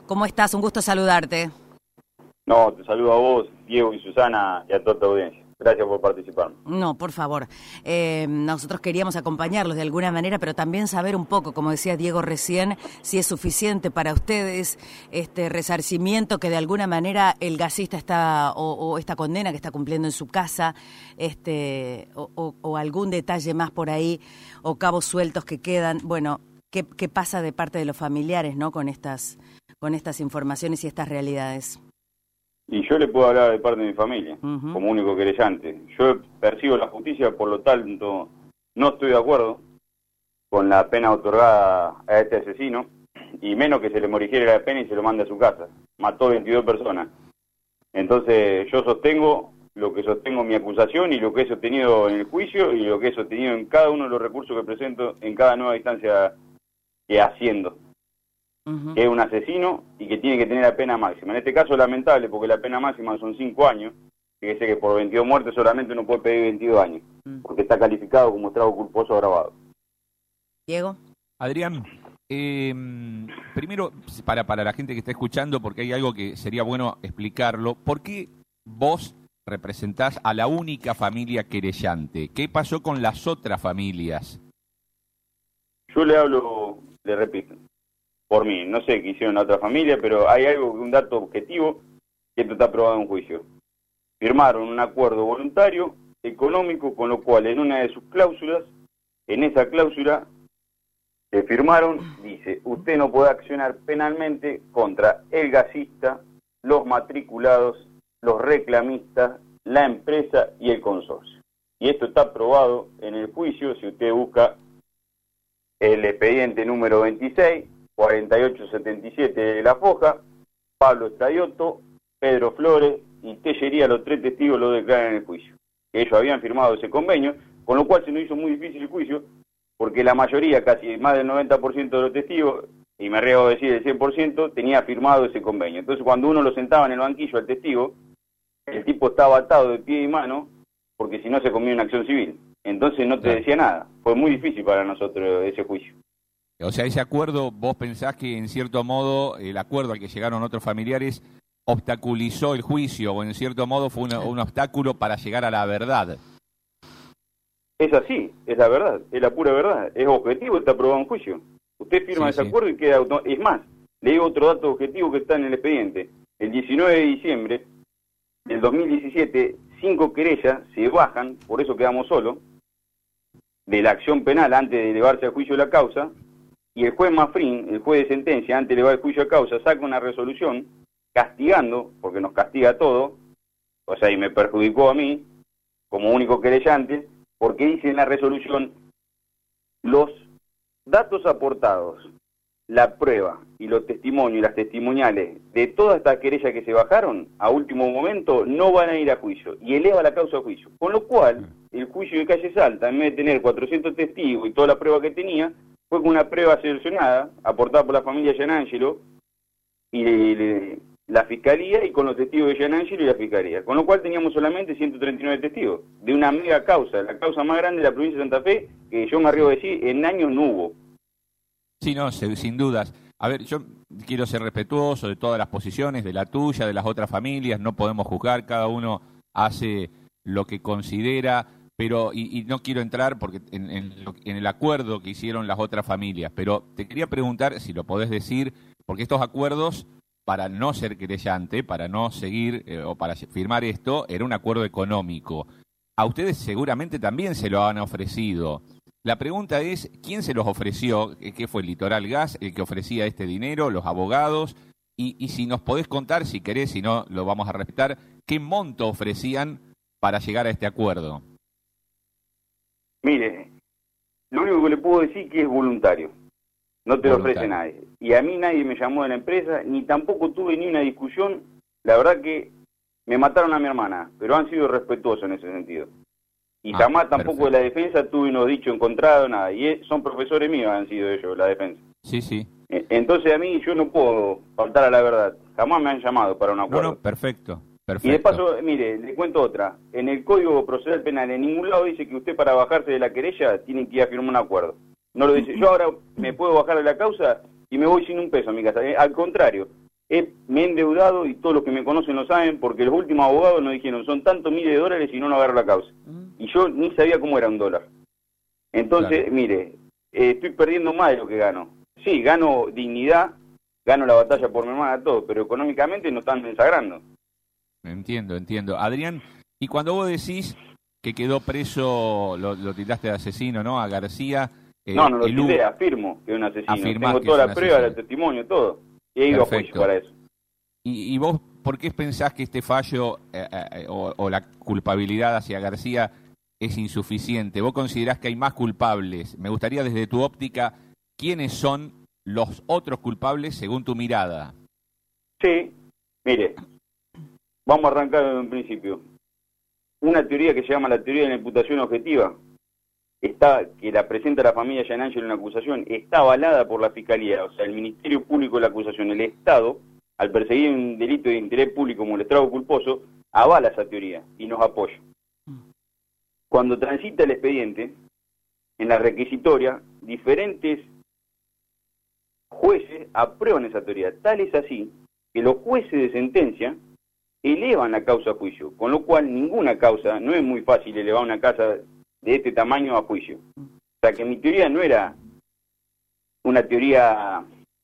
¿Cómo estás? Un gusto saludarte. No, te saludo a vos, Diego y Susana, y a toda tu audiencia. Gracias por participar. No, por favor. Nosotros queríamos acompañarlos de alguna manera, pero también saber un poco, como decía Diego recién, si es suficiente para ustedes este resarcimiento que de alguna manera el gasista está, o esta condena que está cumpliendo en su casa, o algún detalle más por ahí, o cabos sueltos que quedan. Bueno, ¿qué pasa de parte de los familiares, ¿no? Con estas informaciones y estas realidades? Y yo le puedo hablar de parte de mi familia, como único querellante. Yo percibo la justicia, por lo tanto, no estoy de acuerdo con la pena otorgada a este asesino, y menos que se le morigiere la pena y se lo mande a su casa. Mató 22 personas. Entonces, yo sostengo lo que sostengo en mi acusación y lo que he sostenido en el juicio y lo que he sostenido en cada uno de los recursos que presento en cada nueva instancia que haciendo. Que es un asesino y que tiene que tener la pena máxima. En este caso lamentable porque la pena máxima son 5 años, fíjese que por 22 muertes solamente uno puede pedir 22 años, porque está calificado como estrago culposo agravado. Diego. Adrián, primero, para la gente que está escuchando, porque hay algo que sería bueno explicarlo, ¿por qué vos representás a la única familia querellante? ¿Qué pasó con las otras familias? Yo le repito, por mí, no sé qué hicieron la otra familia, pero hay algo, un dato objetivo, que esto está aprobado en juicio. Firmaron un acuerdo voluntario, económico, con lo cual en una de sus cláusulas, en esa cláusula que firmaron, dice, usted no puede accionar penalmente contra el gasista, los matriculados, los reclamistas, la empresa y el consorcio. Y esto está aprobado en el juicio, si usted busca el expediente número 26, 4877 de la Foja, Pablo Estrayotto, Pedro Flores y Tellería, los 3 testigos lo declaran en el juicio, que ellos habían firmado ese convenio, con lo cual se nos hizo muy difícil el juicio, porque la mayoría, casi más del 90% de los testigos, y me arriesgo a decir el 100%, tenía firmado ese convenio. Entonces cuando uno lo sentaba en el banquillo al testigo, el tipo estaba atado de pie y mano, porque si no se comía una acción civil. Entonces no te decía nada. Fue muy difícil para nosotros ese juicio. O sea, ese acuerdo, vos pensás que en cierto modo el acuerdo al que llegaron otros familiares obstaculizó el juicio, o en cierto modo fue un obstáculo para llegar a la verdad. Es así, es la verdad, es la pura verdad, es objetivo, está aprobado en juicio. Usted firma ese acuerdo y queda es más, le digo otro dato objetivo que está en el expediente. El 19 de diciembre del 2017, 5 querellas se bajan, por eso quedamos solos, de la acción penal antes de elevarse a juicio la causa, y el juez Mafrin, el juez de sentencia, antes de elevar el juicio a causa, saca una resolución castigando, porque nos castiga a todos, o sea, y me perjudicó a mí, como único querellante, porque dice en la resolución, los datos aportados, la prueba y los testimonios y las testimoniales de todas estas querellas que se bajaron, a último momento no van a ir a juicio, y eleva la causa a juicio. Con lo cual, el juicio de Calle Salta, en vez de tener 400 testigos y toda la prueba que tenía, fue con una prueba seleccionada, aportada por la familia Gianangelo y la Fiscalía, y con los testigos de Gianangelo y la Fiscalía. Con lo cual teníamos solamente 139 testigos, de una mega causa, la causa más grande de la provincia de Santa Fe, que yo me arriesgo a decir, en años no hubo. Sí, no, sin dudas. A ver, yo quiero ser respetuoso de todas las posiciones, de la tuya, de las otras familias, no podemos juzgar, cada uno hace lo que considera, pero y no quiero entrar porque en el acuerdo que hicieron las otras familias, pero te quería preguntar si lo podés decir, porque estos acuerdos, para no ser querellante, para no seguir o para firmar esto, era un acuerdo económico. A ustedes seguramente también se lo han ofrecido. La pregunta es, ¿quién se los ofreció? ¿Qué fue, Litoral Gas, el que ofrecía este dinero, los abogados? Y si nos podés contar, si querés, si no, lo vamos a respetar, ¿qué monto ofrecían para llegar a este acuerdo? Mire, lo único que le puedo decir es que es voluntario. No te lo ofrece nadie. Y a mí nadie me llamó de la empresa, ni tampoco tuve ni una discusión. La verdad que me mataron a mi hermana, pero han sido respetuosos en ese sentido. Y jamás tampoco de la defensa tuve unos dichos encontrados, nada. Y son profesores míos, han sido ellos, la defensa. Sí, sí. Entonces a mí yo no puedo faltar a la verdad. Jamás me han llamado para un acuerdo. No, perfecto. Y de paso, mire, le cuento otra. En el Código Procesal Penal, en ningún lado dice que usted para bajarse de la querella tiene que ir a firmar un acuerdo. No lo dice. Yo ahora me puedo bajar de la causa y me voy sin un peso a mi casa. Al contrario, Me he endeudado, y todos los que me conocen lo saben, porque los últimos abogados nos dijeron, son tantos miles de dólares y no agarro la causa. Y yo ni sabía cómo era un dólar. Entonces, claro, mire, estoy perdiendo más de lo que gano. Sí, gano dignidad, gano la batalla por mi hermana, todo, pero económicamente no están desagrando. Entiendo. Adrián, y cuando vos decís que quedó preso, lo titaste de asesino, ¿no? A García. No lo tité, afirmo que es un asesino. Tengo toda la prueba, el testimonio, todo. Y he ido a juicio para eso. ¿Y vos por qué pensás que este fallo o la culpabilidad hacia García es insuficiente? ¿Vos considerás que hay más culpables? Me gustaría desde tu óptica, ¿quiénes son los otros culpables según tu mirada? Sí, mire, vamos a arrancar desde un principio. Una teoría que se llama la teoría de la imputación objetiva, que la presenta la familia Gianangelo en la acusación, está avalada por la Fiscalía, o sea, el Ministerio Público de la acusación, el Estado, al perseguir un delito de interés público como el estrago culposo, avala esa teoría y nos apoya. Cuando transita el expediente, en la requisitoria, diferentes jueces aprueban esa teoría. Tal es así que los jueces de sentencia elevan la causa a juicio, con lo cual ninguna causa, no es muy fácil elevar una causa de este tamaño a juicio. O sea que mi teoría no era una teoría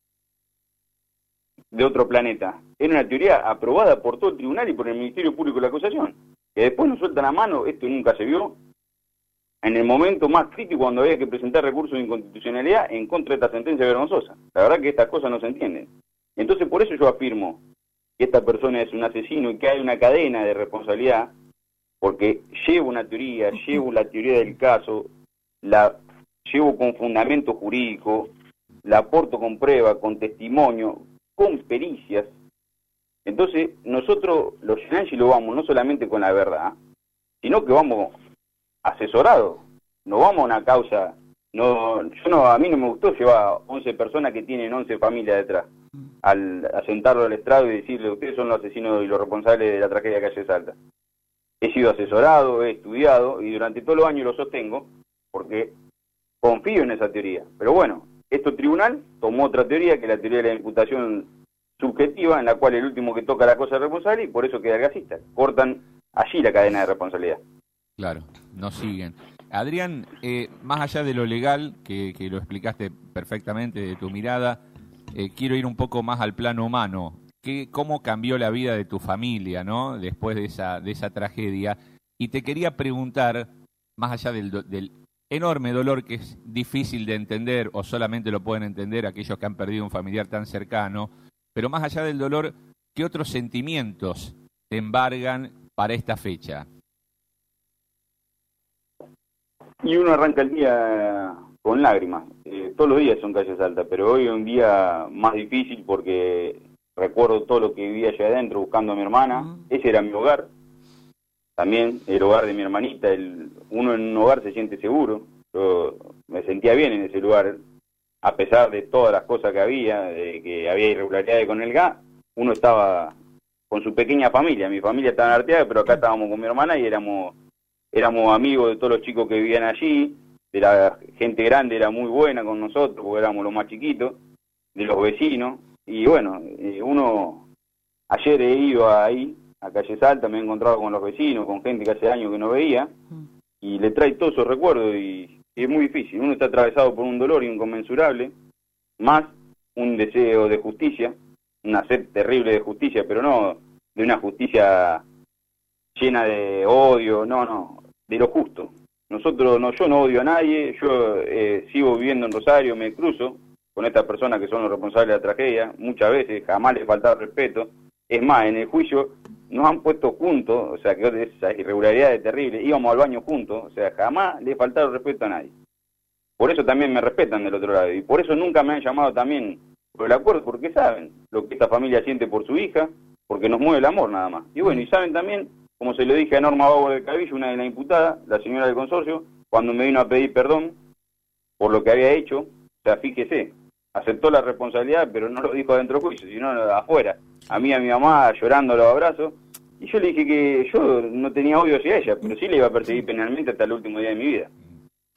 de otro planeta, era una teoría aprobada por todo el tribunal y por el Ministerio Público de la acusación, que después nos sueltan la mano. Esto nunca se vio en el momento más crítico, cuando había que presentar recursos de inconstitucionalidad en contra de esta sentencia vergonzosa. La verdad que estas cosas no se entienden. Entonces por eso yo afirmo que esta persona es un asesino y que hay una cadena de responsabilidad, porque llevo una teoría, llevo la teoría del caso, la llevo con fundamento jurídico, la aporto con prueba, con testimonio, con pericias. Entonces nosotros los Gianangelo vamos no solamente con la verdad, sino que vamos asesorados, no vamos a una causa. A mí no me gustó llevar 11 personas que tienen 11 familias detrás, a sentarlo al estrado y decirle, ustedes son los asesinos y los responsables de la tragedia de Calle Salta. He sido asesorado, he estudiado y durante todos los años lo sostengo porque confío en esa teoría. Pero bueno, este tribunal tomó otra teoría, que es la teoría de la imputación subjetiva, en la cual el último que toca la cosa es responsable y por eso queda el gasista. Cortan allí la cadena de responsabilidad. Claro, no siguen. Adrián, más allá de lo legal, que lo explicaste perfectamente de tu mirada, quiero ir un poco más al plano humano. ¿Cómo cambió la vida de tu familia, ¿no? Después de esa tragedia? Y te quería preguntar, más allá del enorme dolor que es difícil de entender, o solamente lo pueden entender aquellos que han perdido un familiar tan cercano, pero más allá del dolor, ¿qué otros sentimientos te embargan para esta fecha? Y uno arranca el día con lágrimas. Todos los días son Calle Salta, pero hoy es un día más difícil porque recuerdo todo lo que vivía allá adentro buscando a mi hermana. Ese era mi hogar. También el hogar de mi hermanita. Uno en un hogar se siente seguro. Yo me sentía bien en ese lugar, a pesar de todas las cosas que había irregularidades con el gas. Uno estaba con su pequeña familia. Mi familia estaba en Arteaga, pero acá estábamos con mi hermana y éramos amigos de todos los chicos que vivían allí. De la gente grande era muy buena con nosotros, porque éramos los más chiquitos, de los vecinos. Y bueno, ayer he ido ahí, a Calle Salta, me he encontrado con los vecinos, con gente que hace años que no veía, y le trae todos esos recuerdos, y es muy difícil. Uno está atravesado por un dolor inconmensurable, más un deseo de justicia, una sed terrible de justicia, pero no de una justicia llena de odio, no, de lo justo. Yo no odio a nadie, yo sigo viviendo en Rosario, me cruzo con estas personas que son los responsables de la tragedia, muchas veces, jamás les falta respeto. Es más, en el juicio nos han puesto juntos, o sea, que esas irregularidades terribles, íbamos al baño juntos, o sea, jamás les faltaron respeto a nadie. Por eso también me respetan del otro lado, y por eso nunca me han llamado también por el acuerdo, porque saben lo que esta familia siente por su hija, porque nos mueve el amor nada más. Y bueno, y saben también, como se lo dije a Norma Bauer del Cabillo, una de las imputadas, la señora del consorcio, cuando me vino a pedir perdón por lo que había hecho, o sea, fíjese, aceptó la responsabilidad, pero no lo dijo adentro del juicio, sino afuera. A mí, a mi mamá, llorando los abrazos, y yo le dije que yo no tenía odio hacia ella, pero sí le iba a perseguir penalmente hasta el último día de mi vida.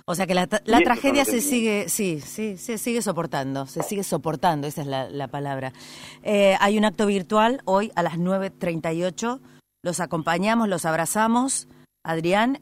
O sea que la tragedia se sigue, se sigue soportando, esa es la palabra. Hay un acto virtual hoy a las 9:38, los acompañamos, los abrazamos, Adrián,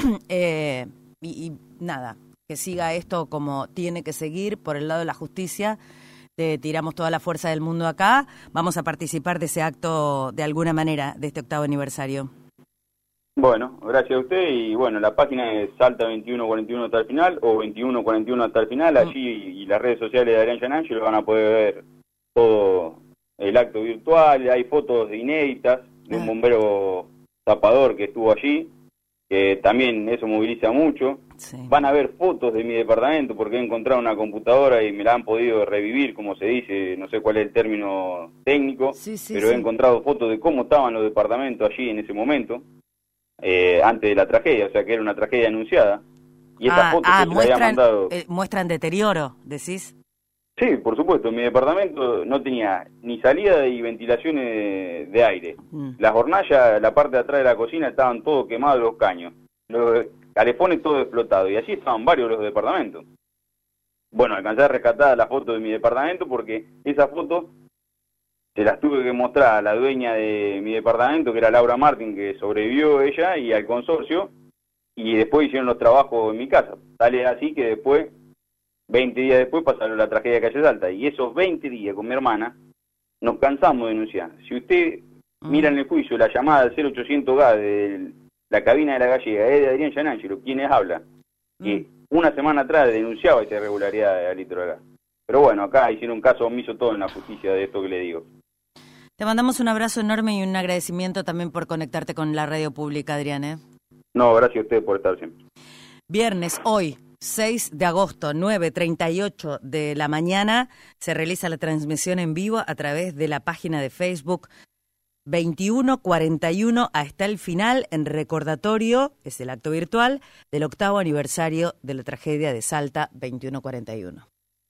y nada, que siga esto como tiene que seguir por el lado de la justicia. Tiramos toda la fuerza del mundo acá, vamos a participar de ese acto de alguna manera, de este 8º aniversario. Bueno, gracias a usted y bueno, la página es Salta 2141 hasta el final o 2141 hasta el final, allí y las redes sociales de Adrián Gianangelo van a poder ver todo el acto virtual, hay fotos inéditas de un bombero tapador que estuvo allí, que también eso moviliza mucho. Sí. Van a ver fotos de mi departamento porque he encontrado una computadora y me la han podido revivir, como se dice, no sé cuál es el término técnico, pero he encontrado fotos de cómo estaban los departamentos allí en ese momento. Antes de la tragedia, o sea que era una tragedia anunciada. Y esas fotos que se había mandado... muestran deterioro, decís. Sí, por supuesto, mi departamento no tenía ni salida y ventilaciones de aire. Las hornallas, la parte de atrás de la cocina, estaban todos quemados los caños. Los calefones todo explotado, y así estaban varios los departamentos. Bueno, alcancé a rescatar la foto de mi departamento porque esas fotos se las tuve que mostrar a la dueña de mi departamento, que era Laura Martín, que sobrevivió ella, y al consorcio, y después hicieron los trabajos en mi casa. Tal es así que después, 20 días después, pasaron la tragedia de Calle Salta, y esos 20 días con mi hermana, nos cansamos de denunciar. Si usted mira en el juicio la llamada del 0800G de la cabina de la Gallega, es de Adrián Gianangelo, quienes habla, que una semana atrás denunciaba esa irregularidad de litro de gas. Pero bueno, acá hicieron un caso omiso todo en la justicia de esto que le digo. Te mandamos un abrazo enorme y un agradecimiento también por conectarte con la radio pública, Adrián. No, gracias a usted por estar siempre. Viernes, hoy, 6 de agosto, 9:38 de la mañana, se realiza la transmisión en vivo a través de la página de Facebook 2141 hasta el final, en recordatorio, es el acto virtual, del 8º aniversario de la tragedia de Salta 2141.